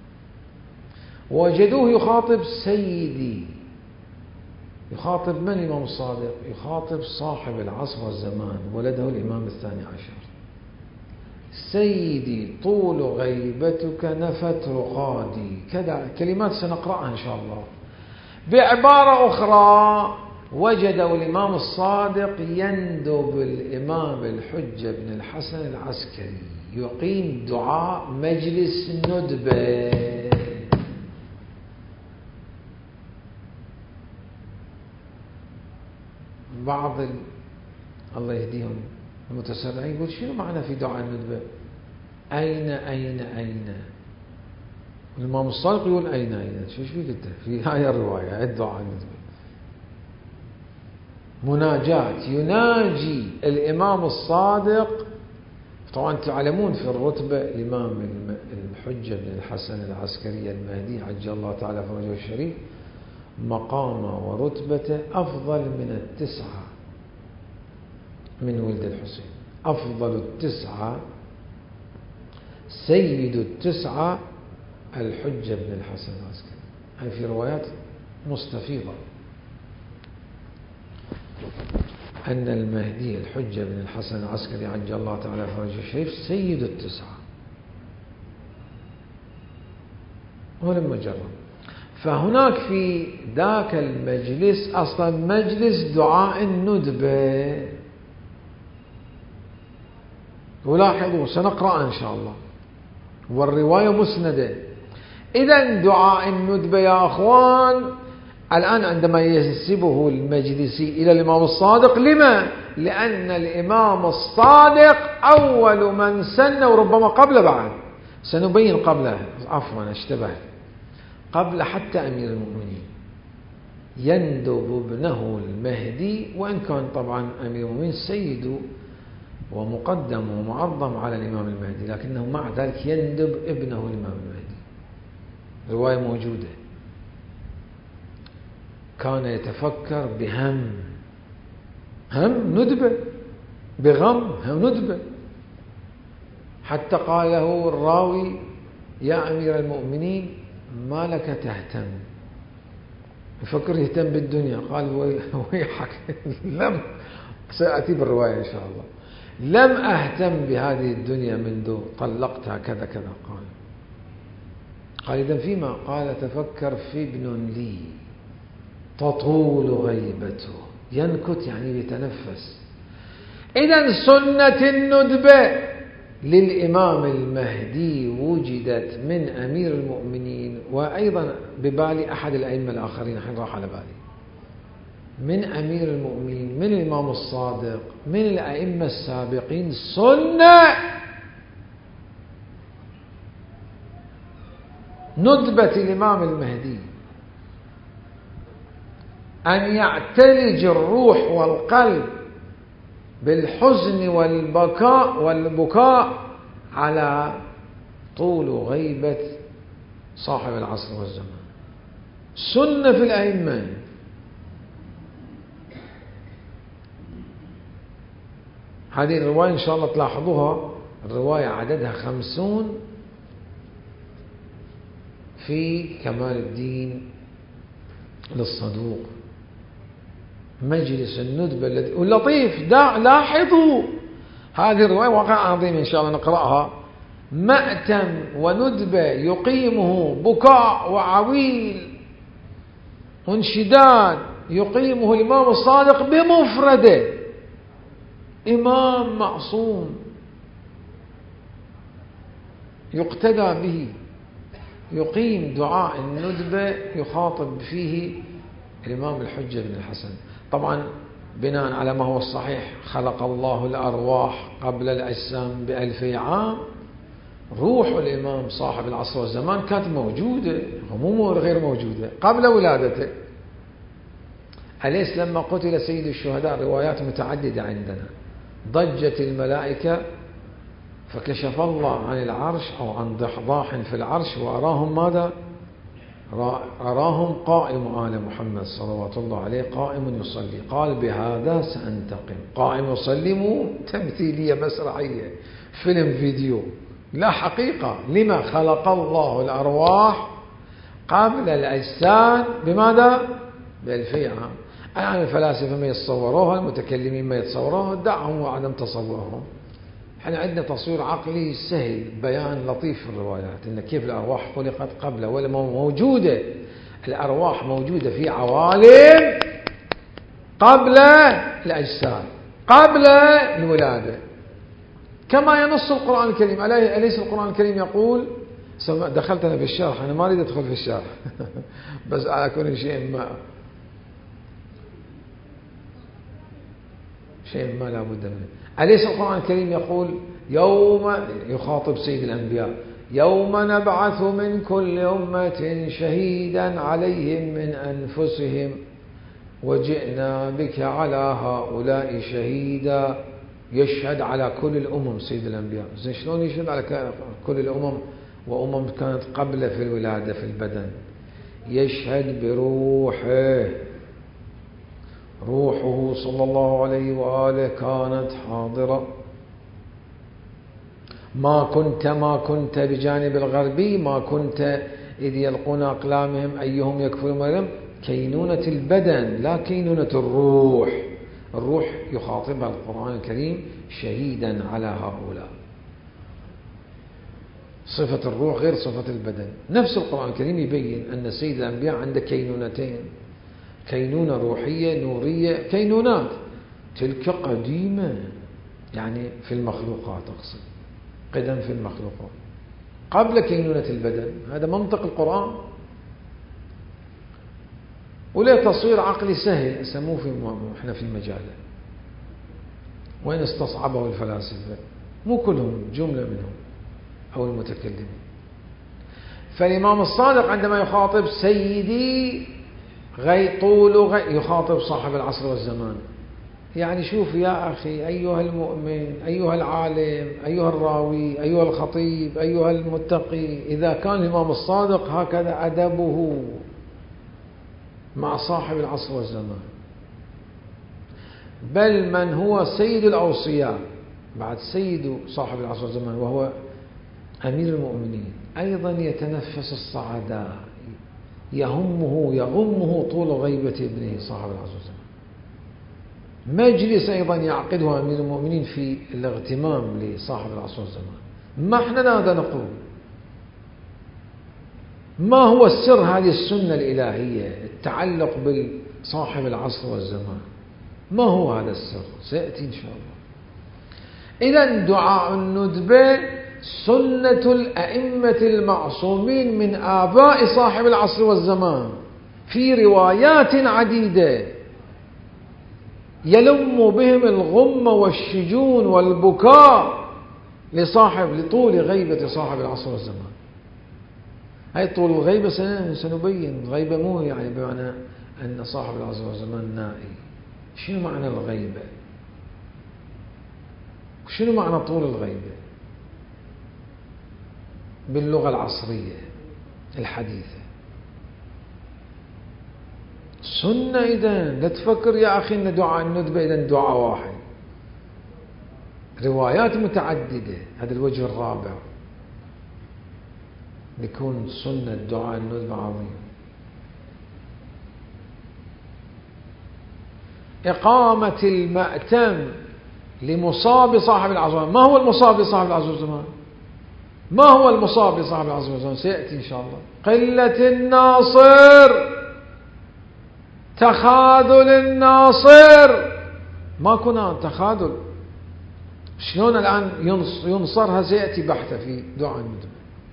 وجدوه يخاطب سيدي، يخاطب من؟ الإمام الصادق، يخاطب صاحب العصر والزمان، ولده الإمام الثاني عشر. سيدي طول غيبتك نفت رقادي، كذا كلمات سنقرأها إن شاء الله. بعبارة أخرى وجدوا الإمام الصادق يندب الإمام الحجة بن الحسن العسكري يقيم دعاء مجلس ندبة. بعض الله يهديهم المتسرعين يقول شنو معنى في دعاء الندبة؟ أين أين أين؟ الإمام الصادق يقول أين أين؟ شو فيك أنت في هاي الرواية الدعاء الندبة مناجات، يناجي الإمام الصادق. طبعا تعلمون في الرتبة الإمام الحجة بن الحسن العسكري المهدي عجل الله تعالى فرجه الشريف مقامه ورتبته أفضل من 9 من ولد الحسين، أفضل 9 سيد 9 الحجة بن الحسن العسكري. هذه في روايات مستفيضة أن المهدي الحجة بن الحسن العسكري عجل الله تعالى فرجه الشريف سيد 9 ولما جرب. فهناك في ذاك المجلس أصلا مجلس دعاء الندبة، ولاحظوا سنقرأ إن شاء الله والرواية مسندة. إذن دعاء الندبة يا أخوان الآن عندما ينسبه المجلسي إلى الإمام الصادق، لما؟ لأن الإمام الصادق أول من سن، وربما قبل بعد سنبين قبله، عفوا اشتبه، قبل حتى أمير المؤمنين، يندب ابنه المهدي، وإن كان طبعا أمير المؤمنين سيد ومقدم ومعظم على الإمام المهدي، لكنه مع ذلك يندب ابنه الإمام المهدي. رواية موجودة. كان يتفكر بهم، هم ندبة، بغم هم ندبة، حتى قال له الراوي: يا أمير المؤمنين ما لك تهتم؟ يفكر يهتم بالدنيا. قال: ويحك، لم سأتي بالرواية إن شاء الله، لم أهتم بهذه الدنيا منذ طلقتها كذا كذا. قال: إذن فيما؟ قال: تفكر في ابن لي تطول غيبته. ينكت يعني يتنفس. إذن سنة الندبة للإمام المهدي وجدت من أمير المؤمنين، وأيضا ببالي أحد الأئمة الآخرين، الحين راح على بالي، من أمير المؤمنين، من الإمام الصادق، من الأئمة السابقين، سنة ندبة الإمام المهدي أن يعتلج الروح والقلب بالحزن والبكاء على طول غيبة صاحب العصر والزمان. سنة في الأئمة. هذه الرواية إن شاء الله تلاحظوها، الرواية عددها 50 في كمال الدين للصدوق. مجلس الندبة الذي، واللطيف لاحظوا هذه الرواية واقع عظيم إن شاء الله نقرأها. مأتم وندبة يقيمه بكاء وعويل وانشداد يقيمه الإمام الصادق بمفرده، إمام معصوم يقتدى به، يقيم دعاء الندبة يخاطب فيه الإمام الحجة بن الحسن. طبعا بناء على ما هو الصحيح، خلق الله الأرواح قبل الأجسام ب2000 عام. روح الإمام صاحب العصر والزمان كانت موجودة، مو غير موجودة، قبل ولادته. أليس لما قتل سيد الشهداء، روايات متعددة عندنا، ضجت الملائكة فكشف الله عن العرش أو عن ضحضاح في العرش وأراهم ماذا؟ أراهم قائم آل محمد صلوات الله عليه قائم يصلي. قال: بهذا سأنتقم. قائم يصلي مو تمثيلية مسرحية، فيلم فيديو، لا حقيقة. لما؟ خلق الله الأرواح قبل الأجساد بماذا؟ ب2000 عام. الآن الفلاسفة ما يتصوروها، المتكلمين ما يتصوروها، دعهم وعدم تصورهم. احنا عندنا تصوير عقلي سهل، بيان لطيف في الروايات ان كيف الارواح خلقت قبل، ولا موجوده. الارواح موجوده في عوالم قبل الاجساد، قبل الولاده، كما ينص القران الكريم. اليس القران الكريم يقول؟ دخلت انا في الشرح، انا ما اريد ادخل في الشرح بس على كل شيء ما لا بد منه. أليس القرآن الكريم يقول يوم، يخاطب سيد الأنبياء: يوم نبعث من كل أمة شهيدا عليهم من أنفسهم وجئنا بك على هؤلاء شهيدا. يشهد على كل الأمم سيد الأنبياء. زين شلون يشهد على كل الأمم وأمم كانت قبل في الولادة في البدن؟ يشهد بروحه. روحه صلى الله عليه وآله كانت حاضرة. ما كنت بجانب الغربي، ما كنت إذ يلقون أقلامهم أيهم يكفر مريم. كينونة البدن لا كينونة الروح. الروح يخاطبها القرآن الكريم شهيدا على هؤلاء. صفة الروح غير صفة البدن. نفس القرآن الكريم يبين أن سيد الأنبياء عنده كينونتين: كينونة روحية نورية، كينونات تلك قديمة يعني في المخلوقات، أقصد قدم في المخلوقات قبل كينونة البدن. هذا منطق القرآن، وله تصوير عقلي سهل أسموه احنا في مجاله، وين استصعبه الفلاسفة، مو كلهم، جملة منهم أو المتكلمين. فالإمام الصادق عندما يخاطب سيدي يخاطب صاحب العصر والزمان. يعني شوف يا أخي أيها المؤمن، أيها العالم، أيها الراوي، أيها الخطيب، أيها المتقي، إذا كان الإمام الصادق هكذا أدبه مع صاحب العصر والزمان، بل من هو سيد الأوصياء بعد سيد صاحب العصر والزمان وهو أمير المؤمنين أيضا يتنفس الصعداء، يغمه طول غيبة ابنه صاحب العصر والزمان. مجلس أيضا يعقده أمير المؤمنين في الاغتمام لصاحب العصر والزمان. ما احنا هذا نقول ما هو السر هذه السنة الإلهية التعلق بصاحب العصر والزمان؟ ما هو هذا السر؟ سيأتي إن شاء الله. إذن دعاء الندبة سنة الأئمة المعصومين من آباء صاحب العصر والزمان في روايات عديدة يلم بهم الغم والشجون والبكاء لطول غيبة صاحب العصر والزمان. هاي طول الغيبة سنبين. غيبة مو يعني بمعنى أن صاحب العصر والزمان نائي. شنو معنى الغيبة؟ شنو معنى طول الغيبة باللغة العصرية الحديثة؟ سنة. إذن لا تفكر يا أخي أن دعاء الندبة إذن دعاء واحد، روايات متعددة. هذا الوجه الرابع يكون سنة دعاء الندبة عظيم. إقامة المأتم لمصاب صاحب العصر والزمان. ما هو المصاب لصاحب العصر والزمان؟ ما هو المصاب لصاحب العصر والزمان؟ سيأتي إن شاء الله. قلة الناصر، تخاذل الناصر. ما كنا تخاذل. شلون الآن ينصرها؟ سيأتي بحثه في دعاء الندبة.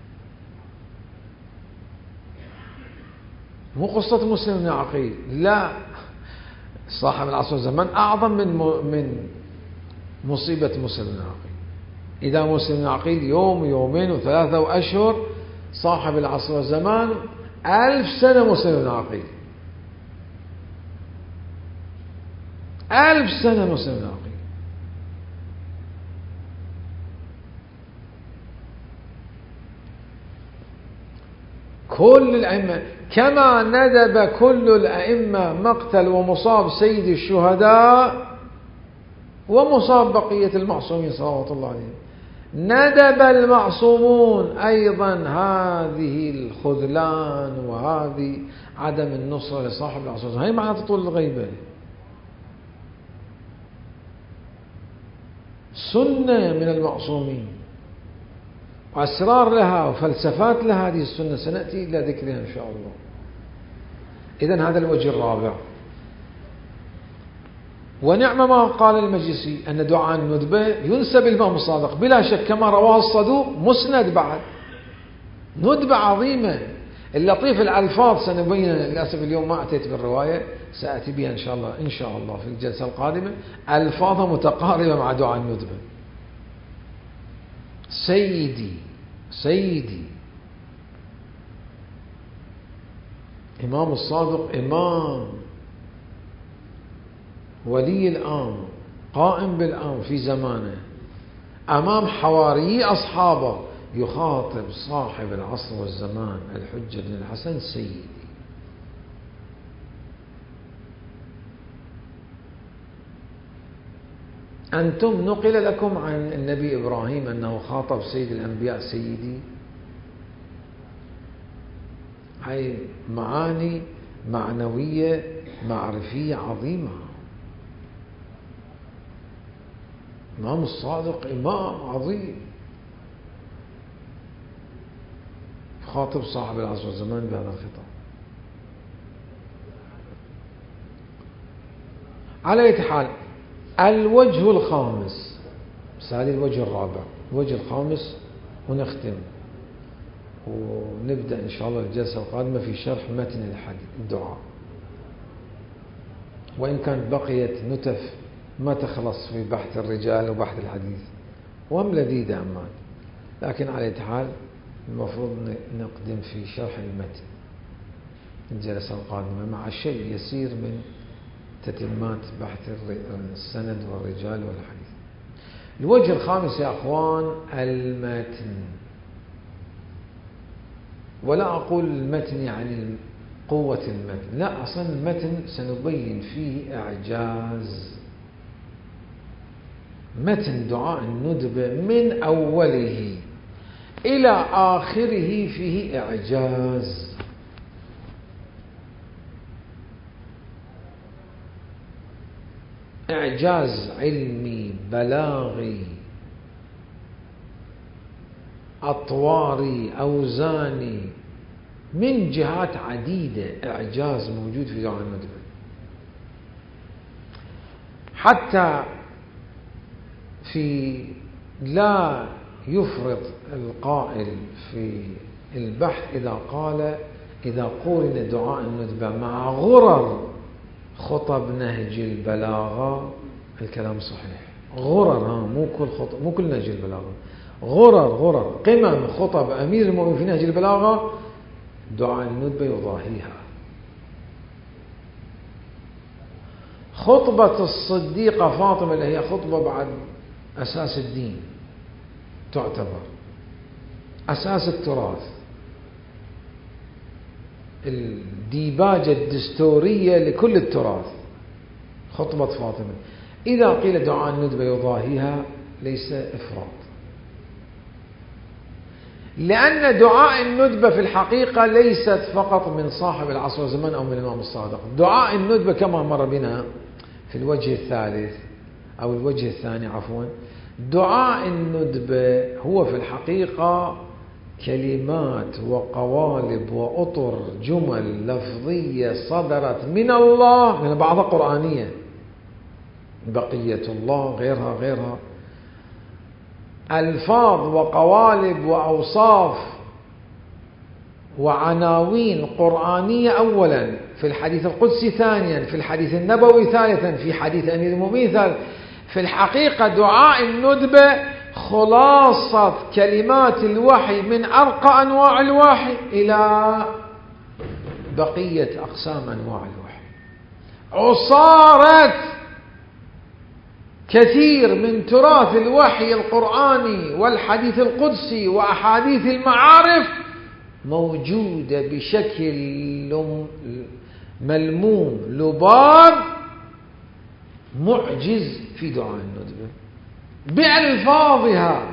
مو قصة مسلم بن عقيل، لا، صاحب العصر والزمان أعظم من مصيبة مسلم بن عقيل. إذا مسلم بن عقيل يوم ويومين وثلاثة وأشهر، صاحب العصر والزمان 1000 سنة مسلم بن عقيل، 1000 سنة مسلم بن عقيل. كل الأئمة كما ندب كل الأئمة مقتل ومصاب سيد الشهداء ومصاب بقية المعصومين صلوات الله عليهم، ندب المعصومون أيضا هذه الخذلان وهذه عدم النصرة لصاحب العصر. هي معنى طول الغيبة. سنة من المعصومين، وأسرار لها وفلسفات لها هذه السنة سنأتي إلى ذكرها إن شاء الله. إذن هذا الوجه الرابع. ونعم ما قال المجلسي أن دعاء الندبة ينسب الإمام الصادق بلا شك كما رواه الصدوق مسند بعد. ندبة عظيمة. اللطيف الألفاظ سنبين للأسف اليوم ما أتيت بالرواية، سأتي بها إن شاء الله في الجلسة القادمة. ألفاظها متقاربة مع دعاء الندبة. سيدي إمام الصادق إمام ولي الأمر قائم بالأمر في زمانه أمام حواري أصحابه، يخاطب صاحب العصر والزمان الحجة بن الحسن سيدي. أنتم نقل لكم عن النبي إبراهيم أنه خاطب سيد الأنبياء سيدي. هاي معاني معنوية معرفية عظيمة. إمام الصادق إمام عظيم خاطب صاحب العصر والزمان بهذا الخطاب. على أي حال، الوجه الخامس، هذا الوجه الرابع، الوجه الخامس، ونختم ونبدأ إن شاء الله الجلسة القادمة في شرح متن الدعاء، وإن كانت بقيت نتف ما تخلص في بحث الرجال وبحث الحديث وهم لذيذة عمان، لكن على أي حال المفروض نقدم في شرح المتن. الجلسة القادمة مع شيء يسير من تتمات بحث السند والرجال والحديث. الوجه الخامس يا أخوان المتن، ولا أقول المتن يعني قوة المتن، لا، أصلا المتن سنبين فيه إعجاز. متن دعاء الندبة من أوله إلى آخره فيه إعجاز. إعجاز علمي بلاغي أطواري أوزاني من جهات عديدة، إعجاز موجود في دعاء الندبة. حتى لا يفرط القائل في البحث إذا قورن دعاء الندبة مع غرر خطب نهج البلاغة، الكلام صحيح. غرر، مو كل نهج البلاغة، غرر قمم خطب أمير المؤمنين في نهج البلاغة دعاء الندبة يضاهيها. خطبة الصديقة فاطمة اللي هي خطبة بعد أساس الدين، تعتبر أساس التراث، الديباجة الدستورية لكل التراث، خطبة فاطمة. إذا قيل دعاء الندبة يضاهيها ليس إفراط، لأن دعاء الندبة في الحقيقة ليست فقط من صاحب العصر والزمان أو من الإمام الصادق. دعاء الندبة كما مر بنا في الوجه الثالث أو الوجه الثاني عفوا، دعاء الندبة هو في الحقيقة كلمات وقوالب وأطر جمل لفظية صدرت من الله، من بعضها قرآنية، بقية الله غيرها ألفاظ وقوالب وأوصاف وعناوين قرآنية أولا، في الحديث القدسي ثانيا، في الحديث النبوي ثالثا، في حديث أمير المؤمنين ثالثا. في الحقيقة دعاء الندبة خلاصة كلمات الوحي من أرقى أنواع الوحي إلى بقية أقسام أنواع الوحي، عصارة كثير من تراث الوحي القرآني والحديث القدسي وأحاديث المعارف موجودة بشكل ملموم لباب معجز في دعاء الندبة بألفاظها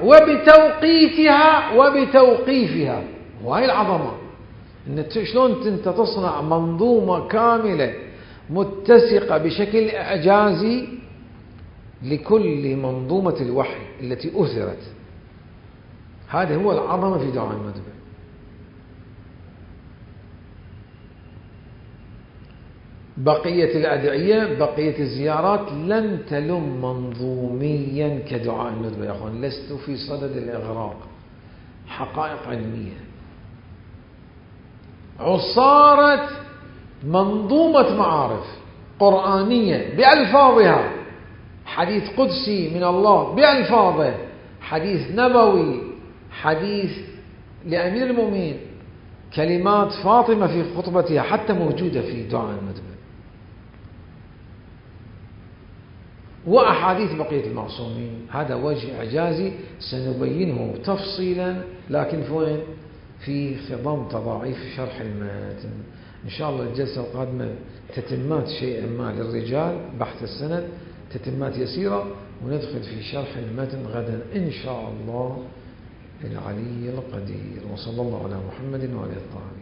وبتوقيفها. وهي العظمة، إن شلون أنت تصنع منظومة كاملة متسقة بشكل إعجازي لكل منظومة الوحي التي أثرت. هذا هو العظمة في دعاء الندبة. بقية الأدعية، بقية الزيارات لن تلم منظوميا كدعاء الندبة يا أخوان. لست في صدد الإغراق، حقائق علمية، عصارة منظومة معارف قرآنية بألفاظها، حديث قدسي من الله بألفاظه، حديث نبوي، حديث لأمير المؤمنين، كلمات فاطمة في خطبتها حتى موجودة في دعاء الندبة، وأحاديث بقية المعصومين. هذا وجه إعجازي سنبينه تفصيلا، لكن في خضم تضاعيف شرح المتن. إن شاء الله الجلسة القادمة تتمات شيئا ما للرجال، بحث السند، تتمات يسيرة، وندخل في شرح المتن غدا إن شاء الله العلي القدير. وصلى الله على محمد وعلى آله الطاهرين.